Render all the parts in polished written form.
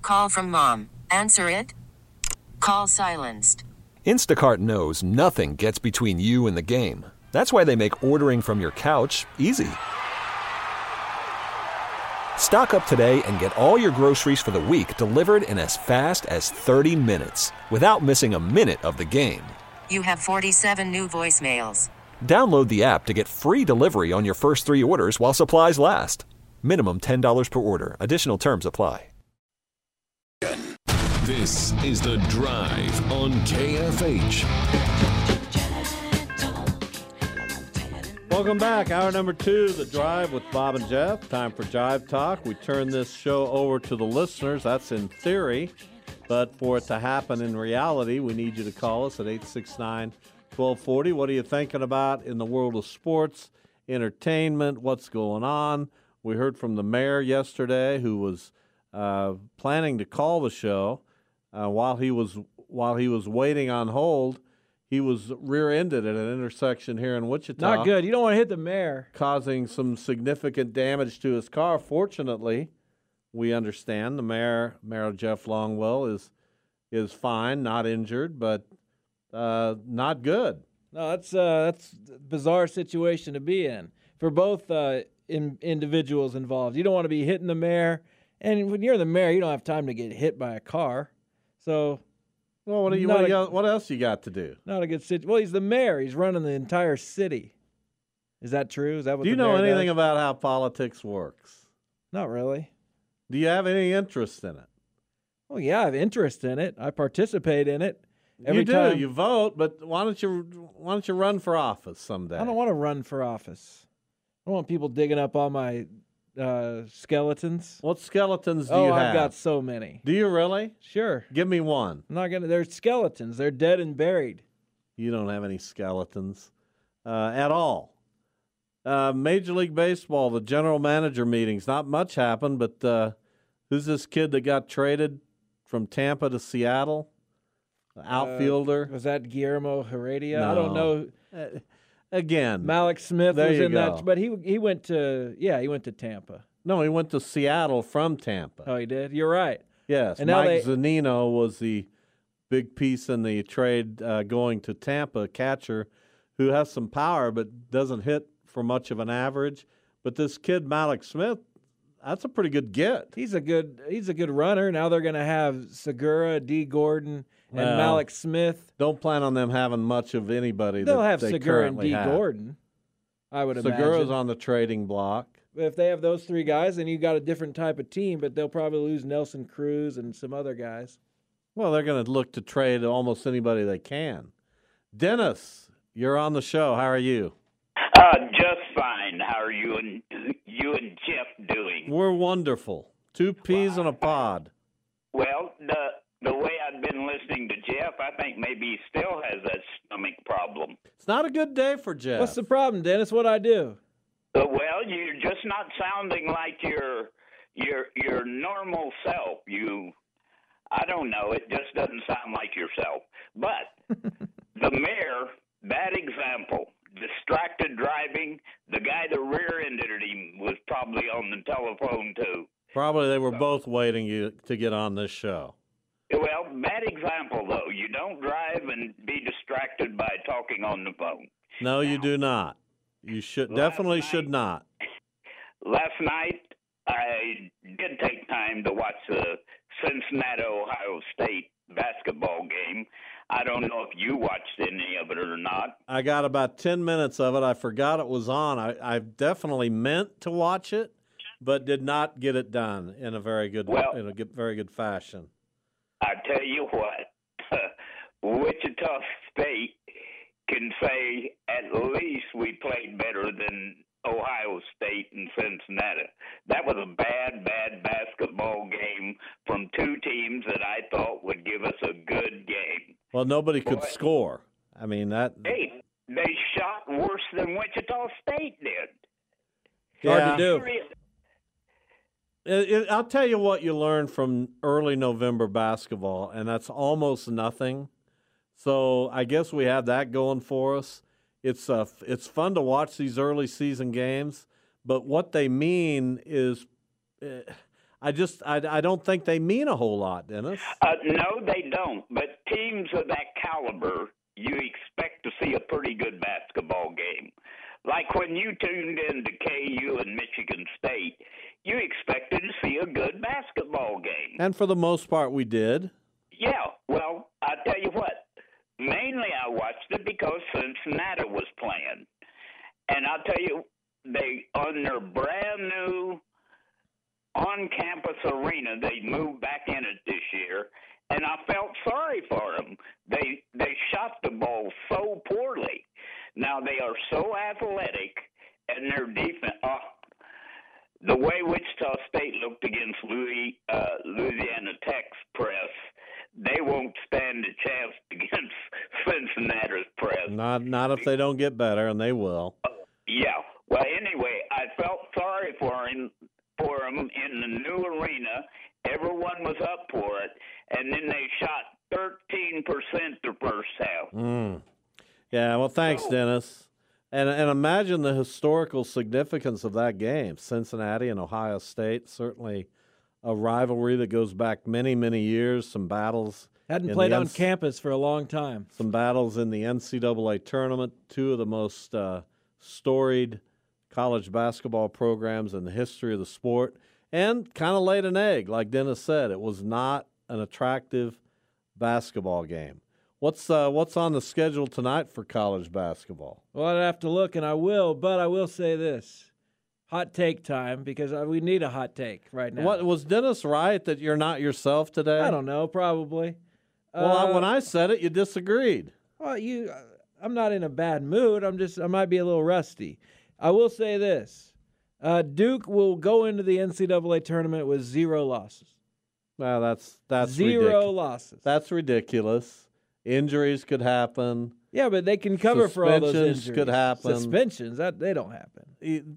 Call from mom. Answer it. Call silenced. Instacart knows nothing gets between you and the game. That's why they make ordering from your couch easy. Stock up today and get all your groceries for the week delivered in as fast as 30 minutes without missing a minute of the game. You have 47 new voicemails. Download the app to get free delivery on your first 3 orders while supplies last. Minimum $10 per order. Additional terms apply. This is The Drive on KFH. Welcome back. Hour number 2, The Drive with Bob and Jeff. Time for Jive Talk. We turn this show over to the listeners. That's in theory. But for it to happen in reality, we need you to call us at 869-1240. What are you thinking about in the world of sports, entertainment, what's going on? We heard from the mayor yesterday who was planning to call the show. While he was waiting on hold, he was rear-ended at an intersection here in Wichita. Not good. You don't want to hit the mayor. Causing some significant damage to his car. Fortunately, we understand the Mayor Jeff Longwell is fine, not injured, but not good. No, that's a bizarre situation to be in for both individuals involved. You don't want to be hitting the mayor, and when you're the mayor, you don't have time to get hit by a car. So, well, what else you got to do? Not a good situation. Well, he's the mayor. He's running the entire city. Is that true? Is that what? Do you know anything about how politics works? Not really. Do you have any interest in it? Well, yeah, I have interest in it. I participate in it. You do. You vote, but why don't you run for office someday? I don't want to run for office. I don't want people digging up all my skeletons. What skeletons do you have? I've got so many. Do you really? Sure. Give me one. I'm not gonna. They're skeletons. They're dead and buried. You don't have any skeletons at all. Major League Baseball, the general manager meetings. Not much happened, but who's this kid that got traded from Tampa to Seattle? Outfielder. Was that Guillermo Heredia? No. I don't know. Again, Malik Smith there was you in go. that, but he went to Tampa. No, he went to Seattle from Tampa. Oh, he did? You're right. Yes, and now Mike Zunino was the big piece in the trade going to Tampa, catcher who has some power but doesn't hit for much of an average. But this kid, Malik Smith, that's a pretty good get. He's a good runner. Now they're going to have Segura, D. Gordon, and Malik Smith. Don't plan on them having much of anybody. They'll have they Segura and D. have. Gordon, I would imagine. Segura's on the trading block. If they have those three guys, then you got a different type of team, but they'll probably lose Nelson Cruz and some other guys. Well, they're going to look to trade almost anybody they can. Dennis, you're on the show. How are you? Just fine. How are you and Jeff doing? We're wonderful. 2 peas in a pod. Well, the way I've been listening to Jeff, I think maybe he still has that stomach problem. It's not a good day for Jeff. What's the problem, Dennis? What'd I do? Well, you're just not sounding like your normal self. I don't know. It just doesn't sound like yourself. But the mayor, that example, distracted driving, the guy that rear-ended him was probably on the telephone too. Probably they were both waiting to get on this show. Well, bad example, though. You don't drive and be distracted by talking on the phone. No, you do not. You should should not. Last night, I did take time to watch the Cincinnati-Ohio State basketball game. I don't know if you watched any of it or not. I got about 10 minutes of it. I forgot it was on. I definitely meant to watch it, but did not get it done in a very good fashion. I tell you what, Wichita State can say at least we played better than Ohio State and Cincinnati. That was a bad basketball game from 2 teams that I thought would give us a good game. Well, nobody could score. I mean, that. Hey, they shot worse than Wichita State did. Hard to do. I'll tell you what you learn from early November basketball, and that's almost nothing. So I guess we have that going for us. It's fun to watch these early season games, but what they mean is I don't think they mean a whole lot, Dennis. No, they don't. But teams of that caliber, you expect to see a pretty good basketball game. Like when you tuned in to KU and Michigan State, you expected to see a good basketball game. And for the most part, we did. Yeah, well, I tell you what. Mainly I watched it because Cincinnati was playing. And I'll tell you, they on their brand new on-campus arena, they moved back in it this year, and I felt sorry for them. They shot the ball so poorly. Now they are so athletic, and their defense. The way Wichita State looked against Louisiana Tech's press, they won't stand a chance against Cincinnati's press. Not if they don't get better, and they will. Yeah. Well, anyway, I felt sorry for him in the new arena. Everyone was up for it, and then they shot 13% the first half. Yeah, well, thanks, Dennis. And imagine the historical significance of that game. Cincinnati and Ohio State, certainly a rivalry that goes back many, many years, some battles. Hadn't played on campus for a long time. Some battles in the NCAA tournament, two of the most storied college basketball programs in the history of the sport, and kind of laid an egg, like Dennis said. It was not an attractive basketball game. What's on the schedule tonight for college basketball? Well, I'd have to look, and I will, but I will say this. Hot take time, because we need a hot take right now. What was Dennis right that you're not yourself today? I don't know, probably. Well, when I said it, you disagreed. Well, I'm not in a bad mood. I might be a little rusty. I will say this. Duke will go into the NCAA tournament with 0 losses. Well, that's 0 ridiculous. losses. That's ridiculous. Injuries could happen. Yeah, but they can cover for all those injuries. Suspensions could happen. Suspensions, they don't happen.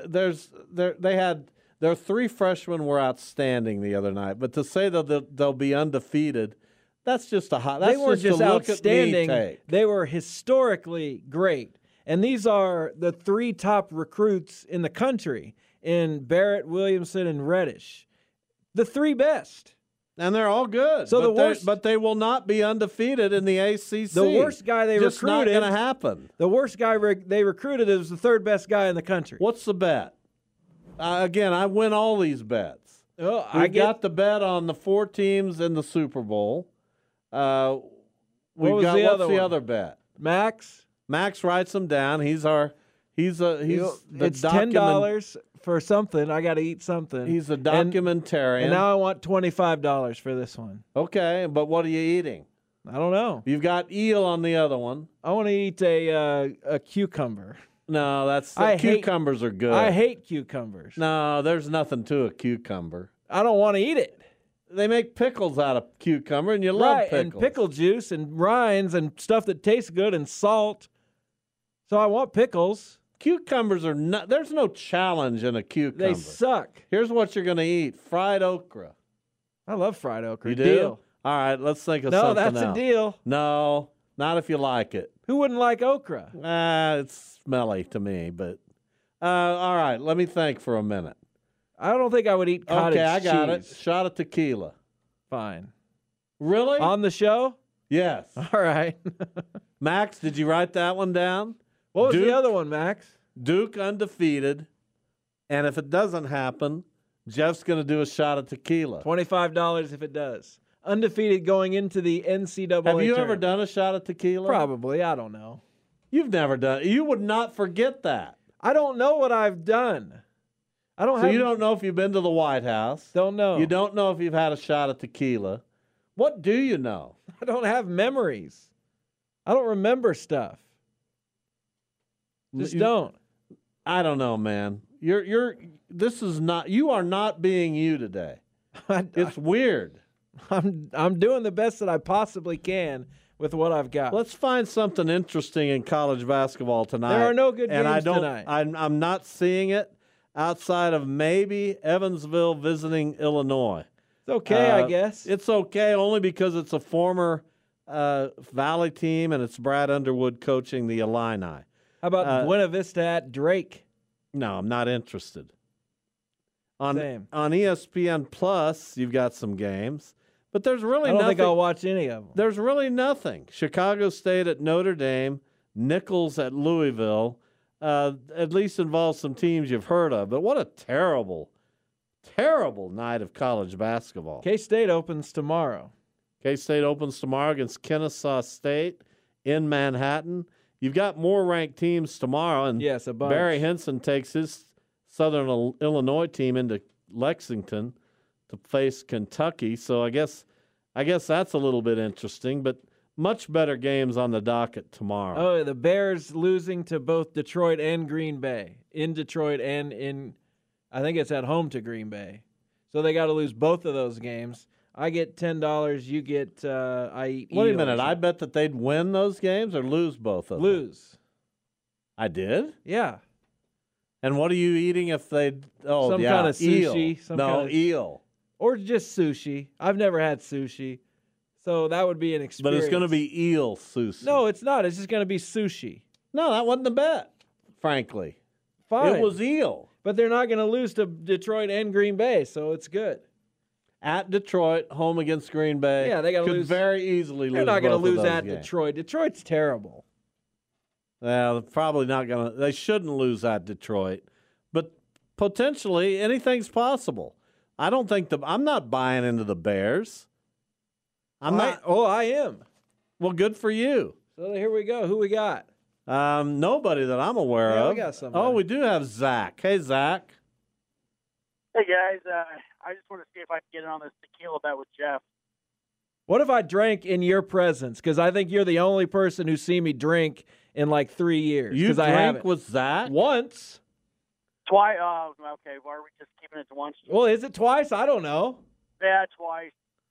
Their 3 freshmen were outstanding the other night, but to say that they'll be undefeated, that's just a hot. They weren't just outstanding. Take. They were historically great. And these are the 3 top recruits in the country in Barrett, Williamson, and Reddish. The 3 best. And they're all good. So but they will not be undefeated in the ACC. The worst guy they just recruited. Not going to happen. The worst guy they recruited is the 3rd best guy in the country. What's the bet? Again, I win all these bets. Well, I got the bet on the 4 teams in the Super Bowl. What's the other bet? Max writes them down. It's $10 for something. I got to eat something. He's a documentarian. And now I want $25 for this one. Okay, but what are you eating? I don't know. You've got eel on the other one. I want to eat a cucumber. No, cucumbers are good. I hate cucumbers. No, there's nothing to a cucumber. I don't want to eat it. They make pickles out of cucumber, and you love pickles. And pickle juice and rinds and stuff that tastes good and salt. So I want pickles. Cucumbers are not. There's no challenge in a cucumber. They suck. Here's what you're going to eat: fried okra. I love fried okra. You do? Deal. All right, let's think of something else. No, that's a deal. No, not if you like it. Who wouldn't like okra? It's smelly to me, but all right. Let me think for a minute. I don't think I would eat cottage cheese. Okay, I got it. Shot of tequila. Fine. Really? On the show? Yes. All right. Max, did you write that one down? What was the other one, Max? Duke undefeated. And if it doesn't happen, Jeff's going to do a shot of tequila. $25 if it does. Undefeated going into the NCAA Have you tournament. ever done a shot of tequila? Probably. I don't know. You've never done it. You would not forget that. I don't know what I've done. You don't know if you've been to the White House. Don't know. You don't know if you've had a shot of tequila. What do you know? I don't have memories. I don't remember stuff. Don't. I don't know, man. You are not being you today. It's weird. I'm doing the best that I possibly can with what I've got. Let's find something interesting in college basketball tonight. There are no good games tonight. I'm not seeing it outside of maybe Evansville visiting Illinois. It's okay, I guess. It's okay only because it's a former Valley team and it's Brad Underwood coaching the Illini. How about Buena Vista at Drake? No, I'm not interested. Same. On ESPN Plus, you've got some games, but there's really I don't nothing. think I'll watch any of them. There's really nothing. Chicago State at Notre Dame, Nichols at Louisville. At least involves some teams you've heard of. But what a terrible, terrible night of college basketball. K-State opens tomorrow. K-State opens tomorrow against Kennesaw State in Manhattan. You've got more ranked teams tomorrow, and Yes, a bunch. Barry Henson takes his Southern Illinois team into Lexington to face Kentucky. So I guess that's a little bit interesting, but much better games on the docket tomorrow. Oh, the Bears losing to both Detroit and Green Bay. In Detroit and I think it's at home to Green Bay. So they got to lose both of those games. I get $10. You get I eat. Wait a Eagles. minute. I bet that they'd win those games or lose both of them. Lose. I did? Yeah. And what are you eating if they? Oh, Some yeah, kind of sushi, eel. some no, kind of- eel. Or just sushi. I've never had sushi. So that would be an experience. But it's going to be eel sushi. No, it's not. It's just going to be sushi. No, that wasn't the bet, frankly. Fine. It was eel. But they're not going to lose to Detroit and Green Bay, so it's good. At Detroit, home against Green Bay. Yeah, they gotta could lose. very easily lose. They're not going to both of lose those at games. Detroit. Detroit's terrible. Well, they're probably not going to. They shouldn't lose at Detroit, but potentially anything's possible. I don't think I'm not buying into the Bears. I'm not. I am. Well, good for you. So here we go. Who we got? Nobody that I'm aware Yeah, of. we got somebody. Oh, we do have Zach. Hey, Zach. Hey guys, I just want to see if I can get in on this tequila bet with Jeff. What if I drank in your presence? Because I think you're the only person who's seen me drink in like 3 years. You 'Cause I drank haven't. with Zach? Once. Twice. Okay. Well, are we just keeping it to once? Well, is it twice? I don't know. Yeah, twice.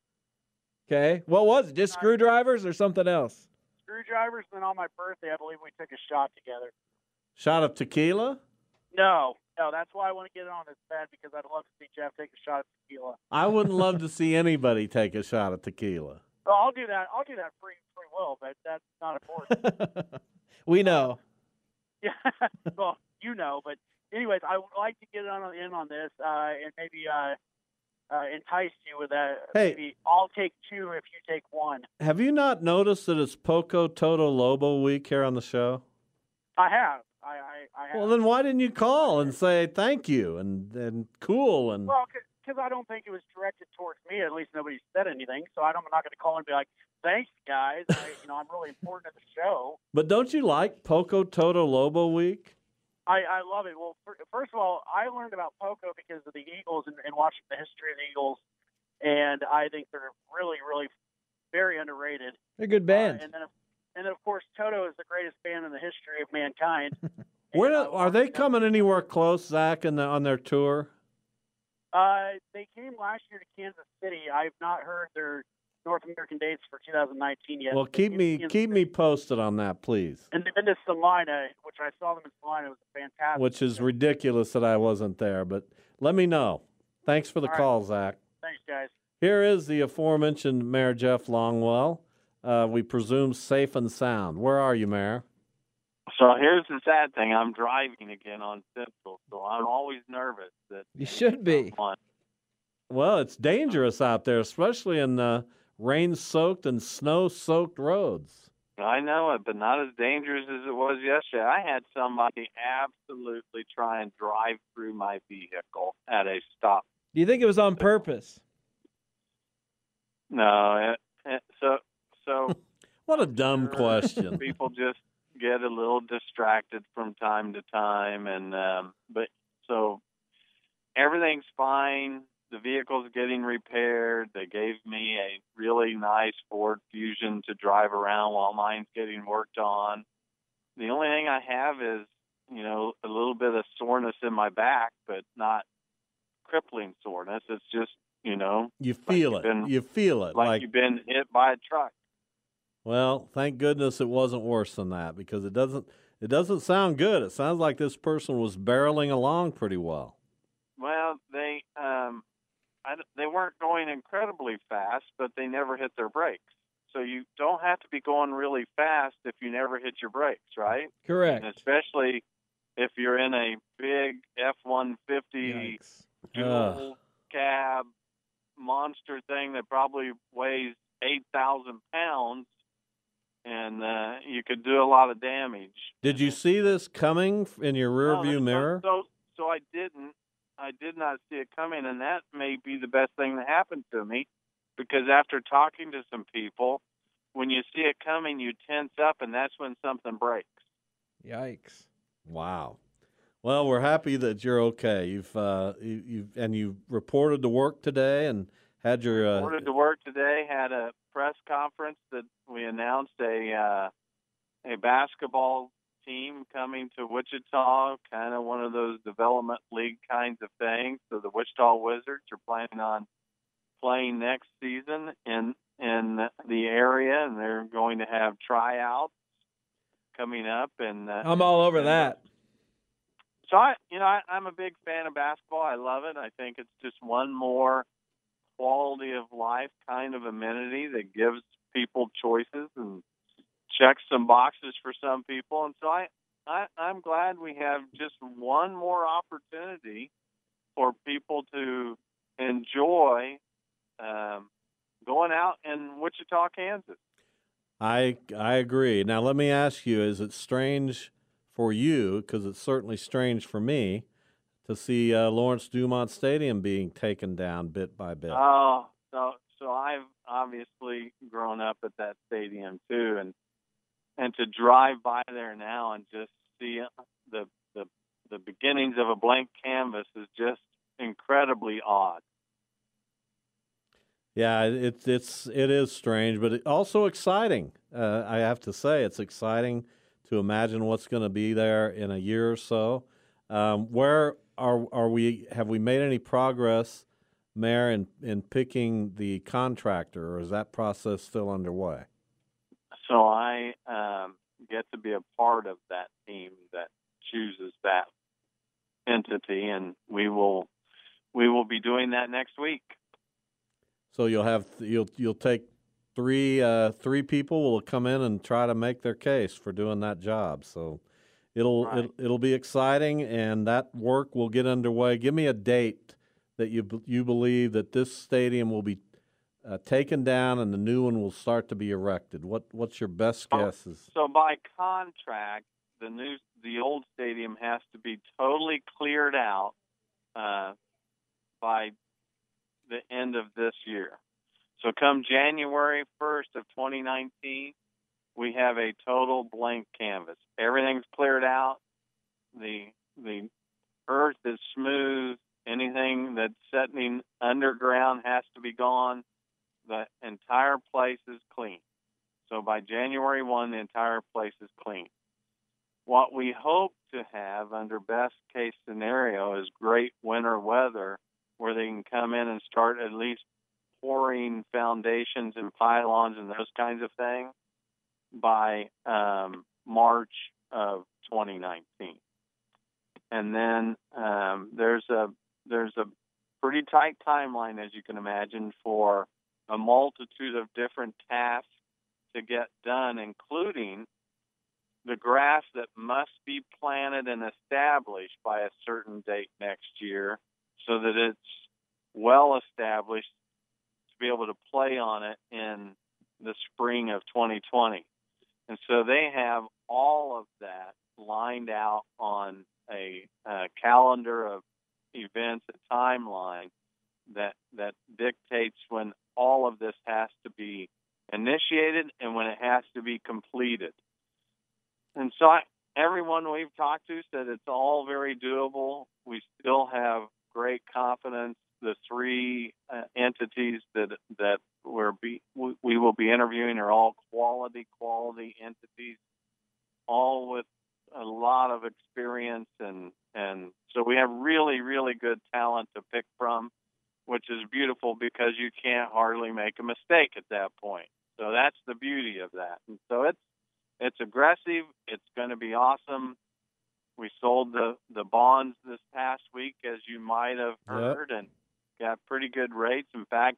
Okay. What was it? Just screwdrivers or something else? Screwdrivers. And then on my birthday, I believe we took a shot together. Shot of tequila? No. That's why I want to get in on this bet because I'd love to see Jeff take a shot of tequila. I wouldn't love to see anybody take a shot of tequila. Well, I'll do that. I'll do that free will, but that's not important. We know. Yeah. Well, you know, but anyways, I would like to get in on this and maybe entice you with that. Hey. Maybe I'll take two if you take one. Have you not noticed that it's Poco Toto Lobo week here on the show? I have. I have. Well, then why didn't you call and say thank you and cool and? Well, because I don't think it was directed towards me. At least nobody said anything, so I'm not going to call and be like, "Thanks, guys. I'm really important to the show." But don't you like Poco Toto Lobo week? I love it. Well, first of all, I learned about Poco because of the Eagles and watching the history of the Eagles, and I think they're really, really very underrated. They're a good band. And then of course, Toto is the greatest band in the history of mankind. Where are they coming anywhere close, Zach, on their tour? They came last year to Kansas City. I've not heard their North American dates for 2019 yet. Well, keep me posted on that, please. And they've been to Salina, which I saw them in Salina. It was fantastic. Which is ridiculous that I wasn't there, but let me know. Thanks for the call, Zach. Thanks, guys. Here is the aforementioned Mayor Jeff Longwell. We presume safe and sound. Where are you, Mayor? So here's the sad thing. I'm driving again on Central, so I'm always nervous that You should be. Well, it's dangerous out there, especially in rain-soaked and snow-soaked roads. I know it, but not as dangerous as it was yesterday. I had somebody absolutely try and drive through my vehicle at a stop. Do you think it was on purpose? No, so What a dumb question. people just get a little distracted from time to time, and but so everything's fine. The vehicle's getting repaired. They gave me a really nice Ford Fusion to drive around while mine's getting worked on. The only thing I have is, a little bit of soreness in my back, but not crippling soreness. It's just, You feel it. You feel it. like you've been hit by a truck. Well, thank goodness it wasn't worse than that, because it doesn't sound good. It sounds like this person was barreling along pretty well. Well, they weren't going incredibly fast, but they never hit their brakes. So you don't have to be going really fast if you never hit your brakes, right? Correct. And especially if you're in a big F-150 Yikes. dual cab monster thing that probably weighs 8,000 pounds, and you could do a lot of damage. Did you see this coming in your rearview mirror? So I didn't. I did not see it coming, and that may be the best thing that happened to me, because after talking to some people, when you see it coming, you tense up, and that's when something breaks. Yikes! Wow. Well, we're happy that you're okay. You've reported to work today and had your reported to work today. Had a press conference that we announced a basketball team coming to Wichita, kind of one of those development league kinds of things. So the Wichita Wizards are planning on playing next season in the area, and they're going to have tryouts coming up. And I'm all over that. So I'm a big fan of basketball. I love it. I think it's just one more quality of life kind of amenity that gives people choices and checks some boxes for some people. And so I'm glad we have just one more opportunity for people to enjoy going out in Wichita, Kansas. I agree. Now, let me ask you, is it strange for you, because it's certainly strange for me, to see Lawrence Dumont Stadium being taken down bit by bit? Oh, so I've obviously grown up at that stadium too, and to drive by there now and just see the beginnings of a blank canvas is just incredibly odd. Yeah, it is strange, but also exciting. I have to say, it's exciting to imagine what's going to be there in a year or so. Where are we? Have we made any progress, Mayor, in picking the contractor, or is that process still underway? So I get to be a part of that team that chooses that entity, and we will be doing that next week. So you'll take three people will come in and try to make their case for doing that job. So it'll be exciting, and that work will get underway. Give me a date that you believe that this stadium will be taken down and the new one will start to be erected. What's your best guesses? So by contract, the old stadium has to be totally cleared out by the end of this year. So come January 1st of 2019, we have a total blank canvas. Everything's cleared out. The earth is smooth. Anything that's sitting underground has to be gone. The entire place is clean. So by January 1, the entire place is clean. What we hope to have under best case scenario is great winter weather where they can come in and start at least pouring foundations and pylons and those kinds of things by March of 2019. And then there's a pretty tight timeline, as you can imagine, for a multitude of different tasks to get done, including the grass that must be planted and established by a certain date next year so that it's well established to be able to play on it in the spring of 2020. And so they have all of that lined out on a calendar of events, a timeline that dictates when all of this has to be initiated and when it has to be completed. And so everyone we've talked to said it's all very doable. We still have great confidence. The three entities that we will be interviewing are all quality entities, all with a lot of experience, and so we have really, really good talent to pick from, which is beautiful because you can't hardly make a mistake at that point. So that's the beauty of that. And so it's aggressive. It's going to be awesome. We sold the bonds this past week, as you might have heard, and got pretty good rates. In fact,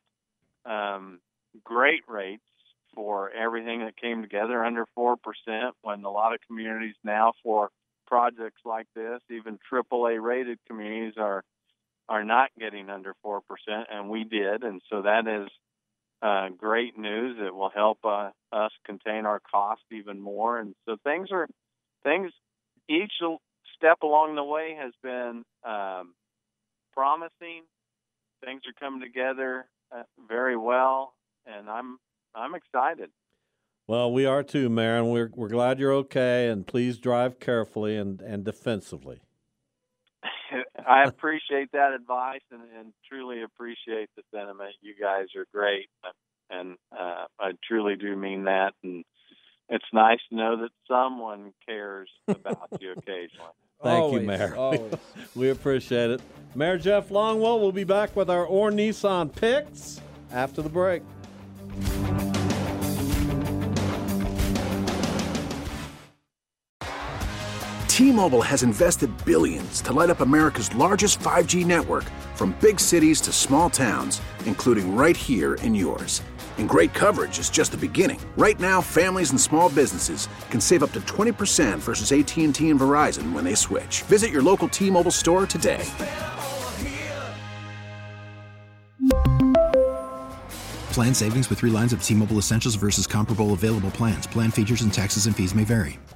great rates for everything that came together, under 4%, when a lot of communities now for projects like this, even AAA rated communities, are are not getting under 4%, and we did, and so that is great news. It will help us contain our cost even more, and so things. Each step along the way has been promising. Things are coming together very well, and I'm excited. Well, we are too, Marin. We're glad you're okay, and please drive carefully and defensively. I appreciate that advice and truly appreciate the sentiment. You guys are great, and I truly do mean that. And it's nice to know that someone cares about you occasionally. Thank you, Mayor. We appreciate it. Mayor Jeff Longwell will be back with our Orr Nissan picks after the break. T-Mobile has invested billions to light up America's largest 5G network, from big cities to small towns, including right here in yours. And great coverage is just the beginning. Right now, families and small businesses can save up to 20% versus AT&T and Verizon when they switch. Visit your local T-Mobile store today. Plan savings with 3 lines of T-Mobile Essentials versus comparable available plans. Plan features and taxes and fees may vary.